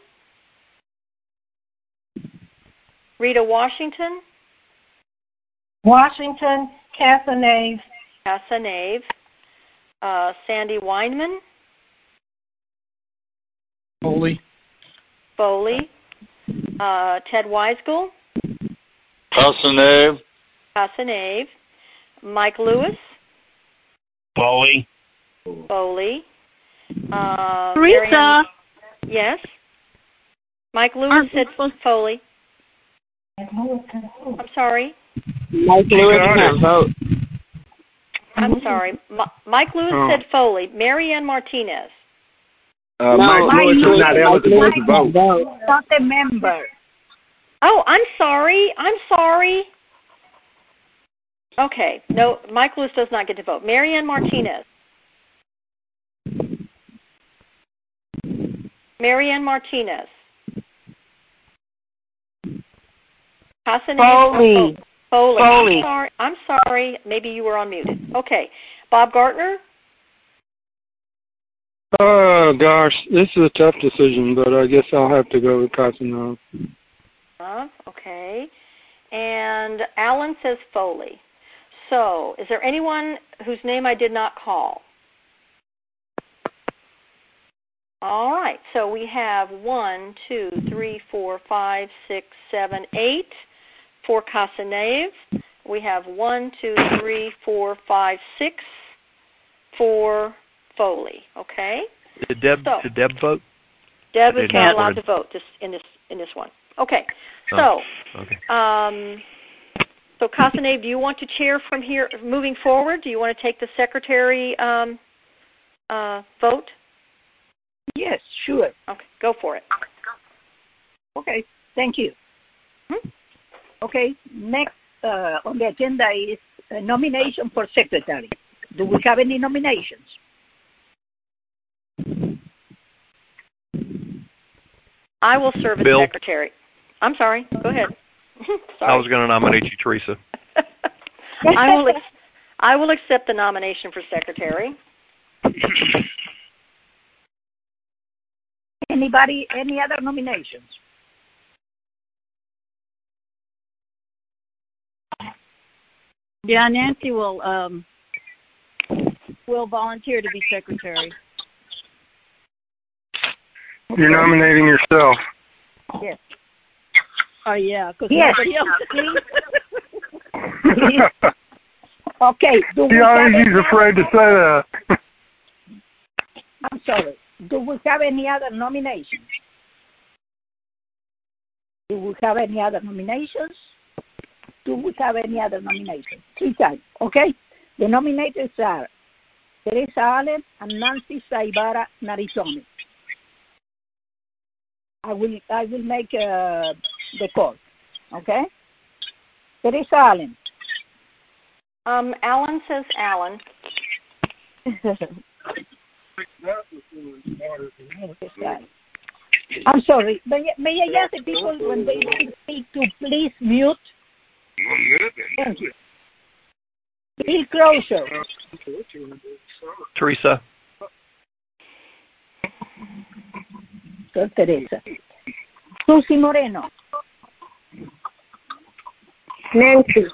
Rita Washington. Washington. Casanave. Casanave. Uh, Sandy Weinman. Foley. Foley. Uh, Ted Weisgel. Casanave. Casanave. Mike Lewis. Foley. Foley. Uh, Teresa. Marianne, yes. Mike Lewis said Foley. I'm sorry. Mike Lewis can't vote. I'm sorry. M- Mike Lewis oh. said Foley. Marianne Martinez. Uh, no, Mike Lewis is not eligible to vote. Not a member. Oh, I'm sorry. I'm sorry. Okay. No, Mike Lewis does not get to vote. Marianne Martinez. Marianne Martinez. Casanave. Foley. Foley. Foley. I'm sorry. I'm sorry. Maybe you were unmuted. Okay. Bob Gardner. Oh, gosh, this is a tough decision, but I guess I'll have to go with Casanave. Uh, okay. And Alan says Foley. So, is there anyone whose name I did not call? All right. So we have one, two, three, four, five, six, seven, eight for Casanave. We have one, two, three, four, five, six for Foley. Okay. Did Deb? So, did Deb vote? Deb is not allowed vote. to vote this, in this in this one. Okay. So, oh, okay. um, so Casanave, do you want to chair from here moving forward? Do you want to take the secretary um, uh, vote? Yes, sure. Okay, go for it. Okay, thank you. Hmm? Okay, next uh, on the agenda is a nomination for secretary. Do we have any nominations? I will serve as Bill. secretary. I'm sorry. Go ahead. I was going to nominate you, Teresa. I will. Ex- I will accept the nomination for secretary. Anybody? Any other nominations? Yeah, Nancy will um, will volunteer to be secretary. You're nominating yourself. Yes. Oh yeah, because yes. nobody else. Okay. Do we yeah, I think he's any afraid to say that. I'm sorry. Do we have any other nominations? Do we have any other nominations? Do we have any other nominations? Three times, okay? The nominators are Teresa Allen and Nancy Saibara Naritomi. I will I will make uh, the call, okay? Teresa Allen. Um, Alan says Alan. I'm sorry. May, may I ask the people when they speak to please mute? Thank you. Bill Crozier. Teresa. So, Teresa. Susie Moreno. Nancy.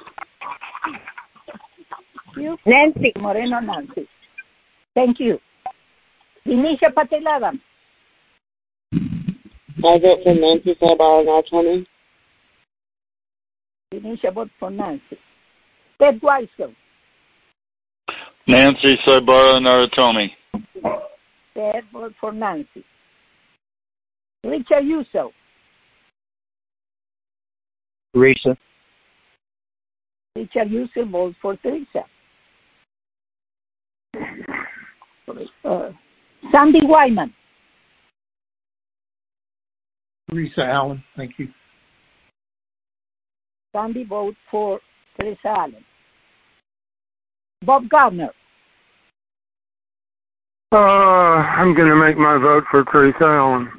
You? Nancy. Moreno Nancy. Thank you. Denisha Patel Adams. I vote for Nancy Saibara Naritomi. Denisha vote for Nancy. Ted Weisel. Nancy Saibara Naritomi. Ted vote for Nancy. Richard Yuso. Teresa. Richard Yuso votes for Teresa. Uh, Sandy Wyman. Teresa Allen, thank you. Sandy votes for Teresa Allen. Bob Gardner. Uh, I'm going to make my vote for Teresa Allen.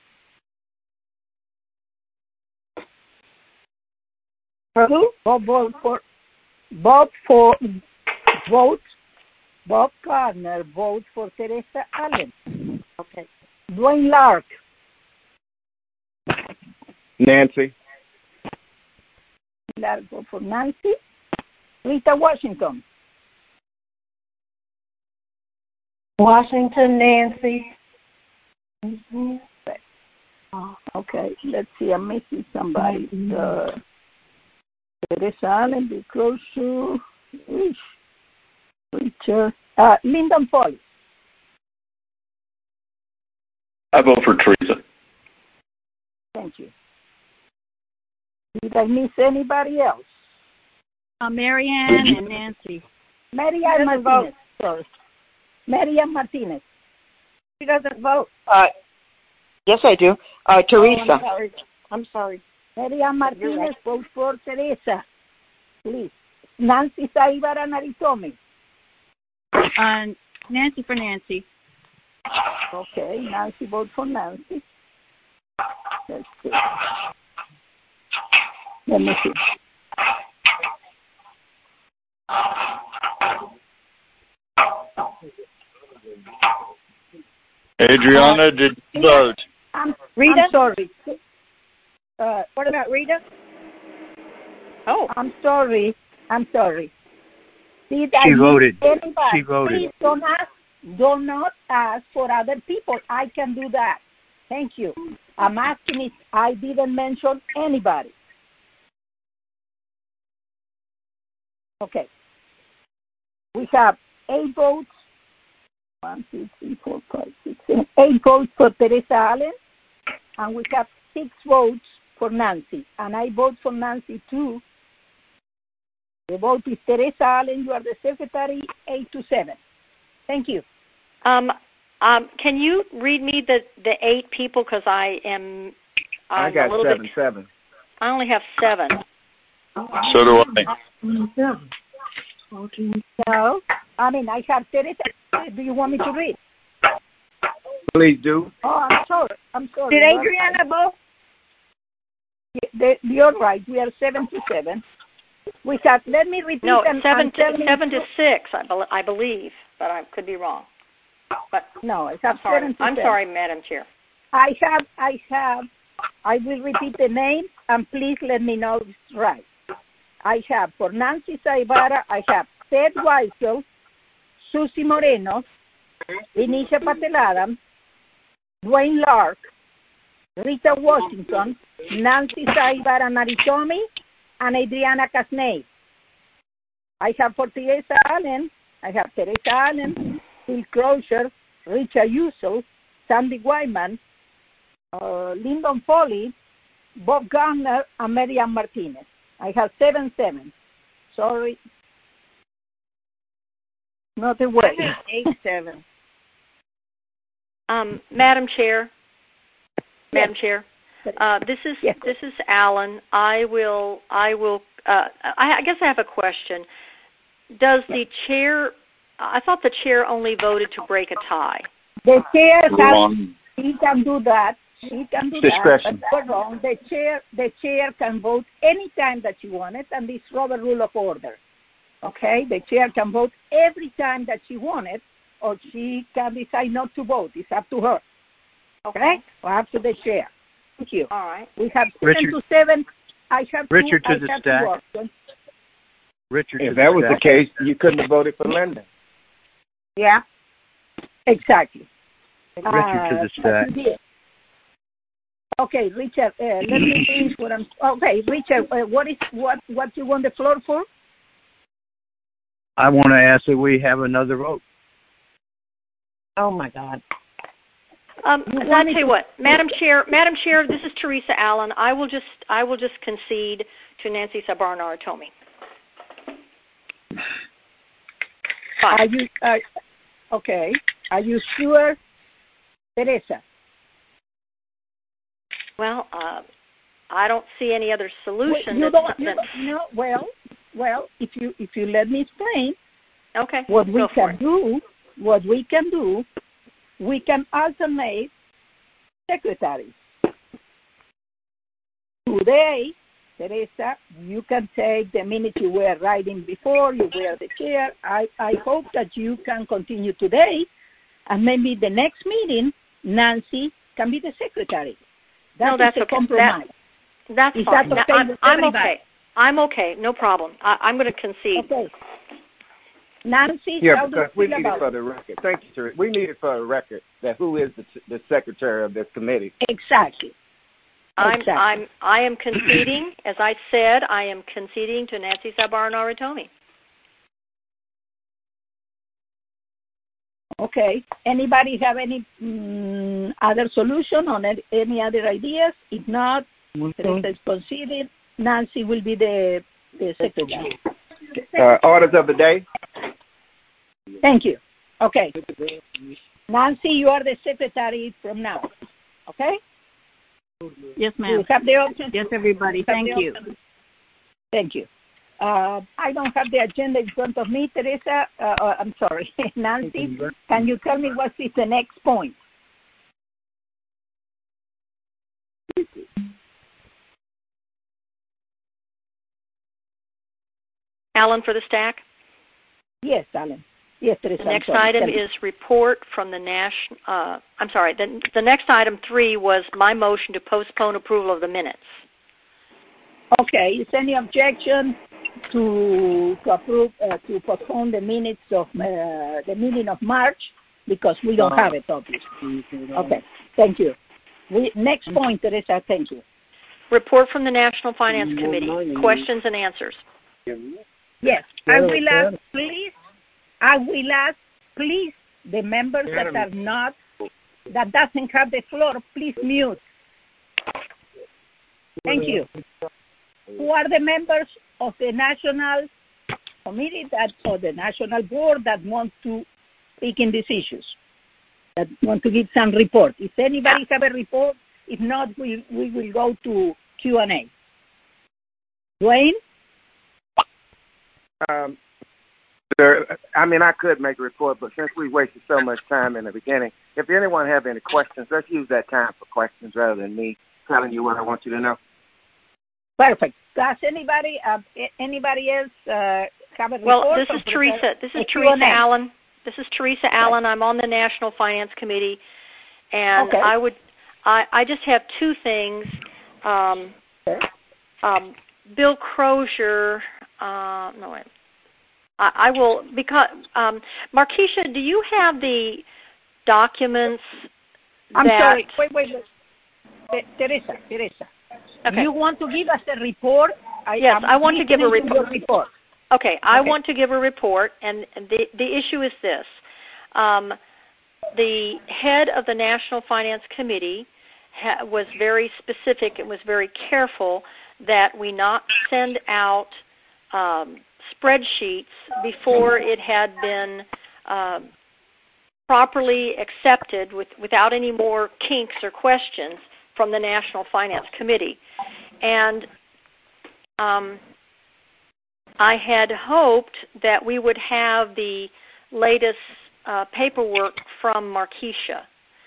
For who? Bob vote for Bob for vote. Bob Gardner votes for Teresa Allen. Okay. Dwayne Lark. Nancy. Lark vote for Nancy. Rita Washington. Washington, Nancy. Mm-hmm. Okay, let's see. I'm missing somebody. Uh, Teresa Allen, Bill Crozier, Richard, uh, Lyndon Foley. I vote for Teresa. Thank you. Did I miss anybody else? Uh, Marianne and Nancy. Marianne Martinez. Sorry. Marianne Martinez. She doesn't vote. Uh, yes, I do. Uh, Teresa. Oh, I'm sorry. I'm sorry. Marianne Martinez right. Vote for Teresa. Please. Nancy Saibara Naritomi. Uh, Nancy for Nancy. Okay, Nancy vote for Nancy. Let's see. Let me see. Adriana, did you vote? I'm, Rita? I'm sorry. Uh, what about Rita? Oh, I'm sorry. I'm sorry. Did she I voted. Anybody? She voted. Please don't ask. Do not ask for other people. I can do that. Thank you. I'm asking if I didn't mention anybody. Okay. We have eight votes. One, two, three, four, five, six, seven. Eight votes for Teresa Allen, and we have six votes for Nancy. And I vote for Nancy too. The vote is Teresa Allen. You are the secretary. Eight to seven. Thank you. Um, um, can you read me the, the eight people because I am. I'm I got a little seven. bit, Seven. I only have seven. So do I. No, I mean I have Teresa. Do you want me to read? Please do. Oh, I'm sorry. I'm sorry. Did Adriana vote? the, you're right. We are seven to seven. We have. Let me repeat. No, and, seven and to tell seven me, to six, I, be, I believe, but I could be wrong. But no, I have I'm sorry. seven to I'm seven. sorry, Madam Chair. I have. I have. I will repeat the name, and please let me know if it's right. I have for Nancy Saibara. I have Ted Weisel, Susie Moreno, Benicia Patel-Adam, Dwayne Lark, Rita Washington, Nancy Saibara Naritomi, and Adriana Casney. I have for Teresa Allen, I have Teresa Allen, Phil Crozier, Richard Ussel, Sandy Wyman, uh, Lyndon Foley, Bob Garner, and Marianne Martinez. I have seven seven. Sorry. Not a way. I have eight seven. Um, Madam Chair. Madam Yes. Chair. Uh, this is yes. this is Alan. I will I will. Uh, I, I guess I have a question. Does the chair? I thought the chair only voted to break a tie. The chair has. He can do that. He can do Discretion. that. But we're wrong. The chair. The chair can vote any time that you want it, and this Robert Rule of Order. Okay. The chair can vote every time that she wants it, or she can decide not to vote. It's up to her. Okay. Or up to the chair. Thank you. All right. We have seven Richard, to seven. I have Richard two, to the I have stack. two options. Richard, If that was the case, you couldn't have voted for Linda. Yeah. Exactly. Richard to the stack. Okay, Richard. Uh, let me finish what I'm. Okay, Richard. Uh, what is what? What you want the floor for? I want to ask that we have another vote. Oh my God. Um, I'll tell you what, Madam Chair. Madam Chair, this is Teresa Allen. I will just I will just concede to Nancy Saibara Naritomi. Are you uh, okay? Are you sure, Teresa? Well, uh, I don't see any other solution. You that's don't, not, you that, don't, no, well, well, if you if you let me explain, okay, what we go for can it. do, what we can do, we can alternate secretaries. Today, Teresa, you can take the minutes you were writing before, you were the chair. I, I hope that you can continue today, and maybe the next meeting, Nancy can be the secretary. That no, that's is a okay. compromise. That, that's is fine. that okay Now, I'm, with I'm everybody? okay. I'm okay. No problem. I, I'm going to concede. Okay. Nancy, Yeah, how do because you we feel need it about for it? the record. Thank you, sir. We need it for the record that who is the, the secretary of this committee. Exactly. I'm, exactly. I'm, I am conceding, as I said, I am conceding to Nancy Saibara Naritomi. Okay. Anybody have any um, other solution or any other ideas? If not, Teresa is conceded. Nancy will be the, the secretary. Uh, orders of the day. Thank you. Okay. Nancy, you are the secretary from now. Okay? Yes, ma'am. You have the option. Yes, everybody. You have Thank the you. option. Thank you. Uh, I don't have the agenda in front of me, Teresa. Uh, uh, I'm sorry, Nancy. Can you tell me what is the next point? Alan for the stack. Yes, Alan. Yes, Teresa. The next sorry. item is report from the national. Uh, I'm sorry. The, the next item three was my motion to postpone approval of the minutes. Okay. Is any objection to to approve uh, to postpone the minutes of uh, the meeting of March because we don't have it, obviously. Okay. Thank you. We, next point, Teresa. Thank you. Report from the National Finance Committee. Questions and answers. Yes, I will ask, please. I will ask, please, the members that are not, that doesn't have the floor, please mute. Thank you. Who are the members of the National Committee that, or the National Board that want to speak in these issues, that want to give some report? If anybody have a report, if not, we, we will go to Q and A. Dwayne? Um, there, I mean, I could make a report, but since we wasted so much time in the beginning, if anyone have any questions, let's use that time for questions rather than me telling you what I want you to know. Perfect. Does anybody uh, anybody else uh, have a report? Well, this is Teresa. This is Teresa Allen. This is Teresa Allen. I'm on the National Finance Committee, and okay. I would, I, I just have two things. Um, okay. um, Bill Crozier. Uh, no, wait. I, I will because um, Markeisha, do you have the documents? I'm that, sorry. Wait, wait, wait. Teresa, Teresa. Okay. You want to give us a report? I, yes, I'm I want to give a report. report. Okay, I okay. want to give a report, and the the issue is this: um, the head of the National Finance Committee ha- was very specific and was very careful that we not send out um, spreadsheets before it had been uh, properly accepted, with, without any more kinks or questions from the National Finance Committee. And um, I had hoped that we would have the latest uh, paperwork from Markeisha.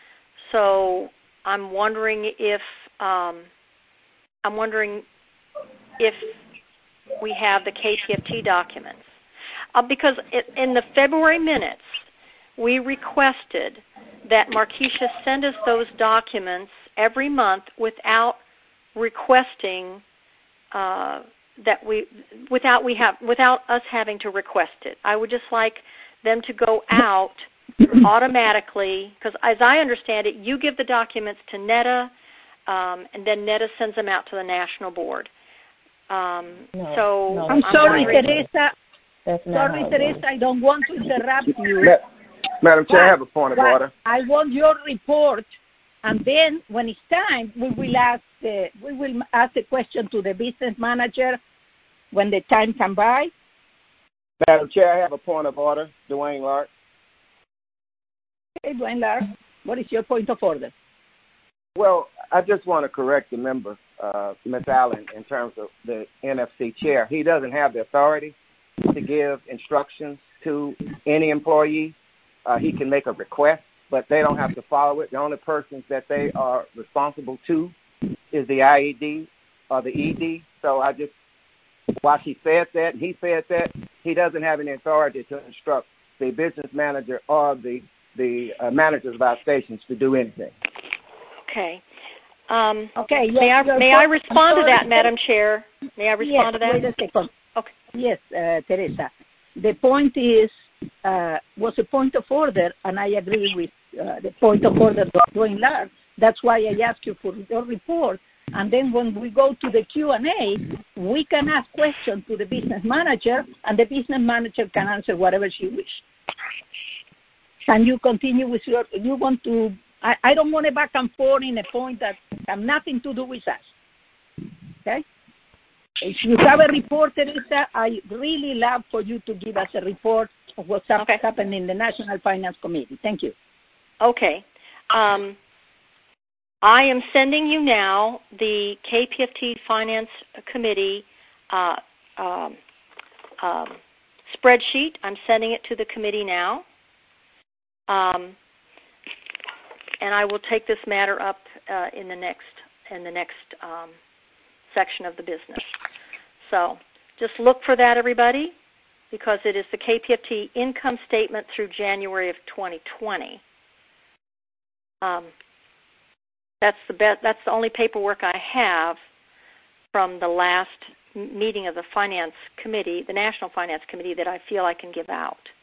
So I'm wondering if um, I'm wondering if we have the K P F T documents, uh, because it, in the February minutes we requested that Markeisha send us those documents every month without requesting uh, that we without we have without us having to request it. I would just like them to go out automatically, because as I understand it, you give the documents to NETA, um, and then NETA sends them out to the national board. Um, no, so no, I'm, I'm sorry, sorry, Teresa. That's not sorry, Teresa. I don't want to interrupt you. Madam Chair, I have a point of but order. I want your report, and then when it's time, we will ask the we will ask the question to the business manager when the time comes by. Madam Chair, I have a point of order. Dwayne Lark. Okay, Dwayne Lark, what is your point of order? Well, I just want to correct the member, uh, Miz Allen, in terms of the N F C chair. He doesn't have the authority to give instructions to any employee. Uh, he can make a request, but they don't have to follow it. The only persons that they are responsible to is the I E D or the E D. So I just, while she said that, he said that, he doesn't have any authority to instruct the business manager or the the uh, managers of our stations to do anything. Okay. Um, okay. Yes, may I may I respond to that, Madam Chair? May I respond yes, to that? Wait a second. Okay. Yes, uh, Teresa. The point is uh, was a point of order, and I agree with uh, the point of order of Dwayne Lark. That's why I asked you for your report. And then when we go to the Q and A, we can ask questions to the business manager, and the business manager can answer whatever she wishes. Can you continue with your? You want to? I, I don't want to back and forth in a point that have nothing to do with us. Okay. If you have a report, Teresa, I really love for you to give us a report of what's okay. happened in the National Finance Committee. Thank you. Okay. Um, I am sending you now the K P F T Finance Committee uh, um, um, spreadsheet. I'm sending it to the committee now. Um, and I will take this matter up uh, in the next in the next um, section of the business. So just look for that, everybody, because it is the K P F T income statement through January of twenty twenty. Um, that's the best. That's the only paperwork I have from the last meeting of the Finance Committee, the National Finance Committee, that I feel I can give out.